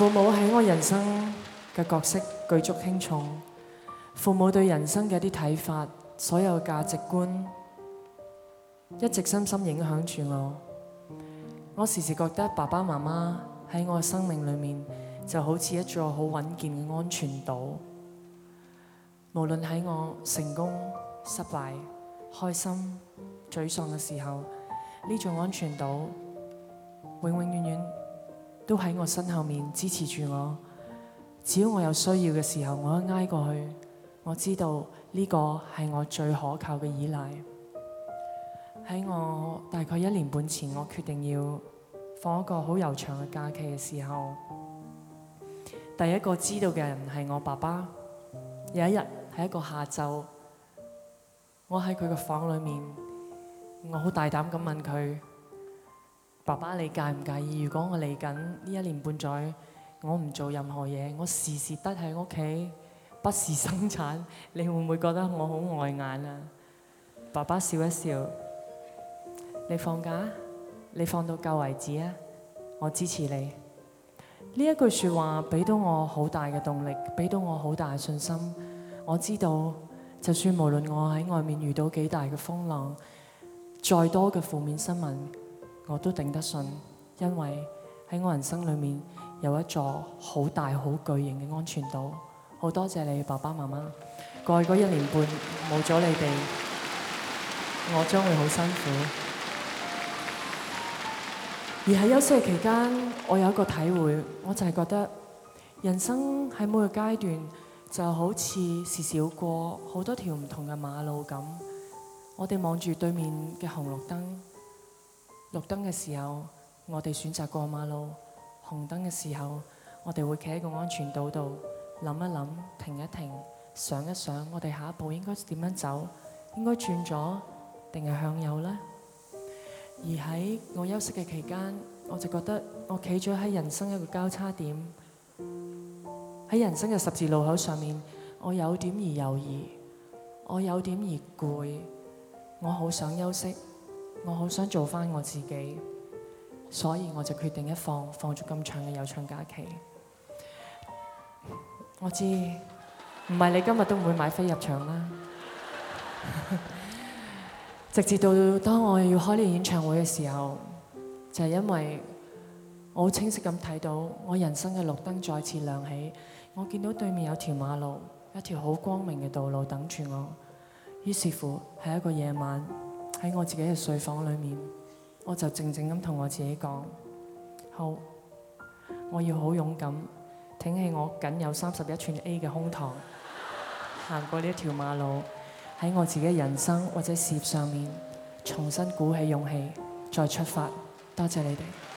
父母喺我人生嘅角色舉足輕重，父母對人生嘅一啲睇法，所有價值觀一直深深影響住我。我時時覺得爸爸媽媽喺我嘅生命裏面就好似一座好穩健嘅安全島，無論喺我成功、失敗、開心、沮喪嘅時候，呢座安全島永永遠遠都喺我身後面支持住我。只要我有需要嘅時候，我一挨過去，我知道呢個係我最可靠嘅依賴。喺我大概1年半前，我決定要放一個好悠長嘅假期嘅時候，第一個知道嘅人係我爸爸。有一日係一個下晝，我喺佢嘅房裏面，我好大膽咁問佢：爸爸，你介唔介意？如果我嚟緊呢1年半載，我唔做任何嘢，我時時得喺屋企，不時生產，你會唔會覺得我好礙眼啊？爸爸笑一笑：你放假，你放到夠為止啊！我支持你。呢一句説話俾到我好大嘅動力，俾到我好大嘅信心。我知道，就算無論我喺外面遇到幾大嘅風浪，再多嘅負面新聞，我都頂得順，因為喺我人生裏面有一座好大好巨型嘅安全島。好多謝你爸爸媽媽，過去嗰1年半冇咗你哋，我將會好辛苦。而喺休息嘅期間，我有一個體會，我就係覺得人生喺每個階段就好似時時要過好多條唔同嘅馬路咁。我哋望住對面嘅紅綠燈，綠燈嘅時候，我哋選擇過馬路；紅燈嘅時候，我哋會企喺個安全島度諗一諗、停一停、想一想，我哋下一步應該點樣走？應該轉左定係向右呢？而喺我休息嘅期間，我就覺得我企咗喺人生一個交叉點，喺人生嘅十字路口上面，我有點而猶豫，我有點而攰，我好想休息，我好想做返我自己，所以我就決定放咗咁長嘅悠長假期。我知唔係你今日都唔會買飛入場啦。直至到當我要開呢個演唱會嘅時候，就係因為我好清晰咁睇到我人生嘅綠燈再次亮起，我見到對面有條馬路，一條好光明嘅道路等住我。於是乎喺一個夜晚，喺我自己嘅睡房裏面，我就靜靜咁同我自己講：好，我要好勇敢，挺起我僅有31寸 A 嘅胸膛，行過呢一條馬路，喺我自己嘅人生或者事業上面重新鼓起勇氣，再出發。多謝你哋。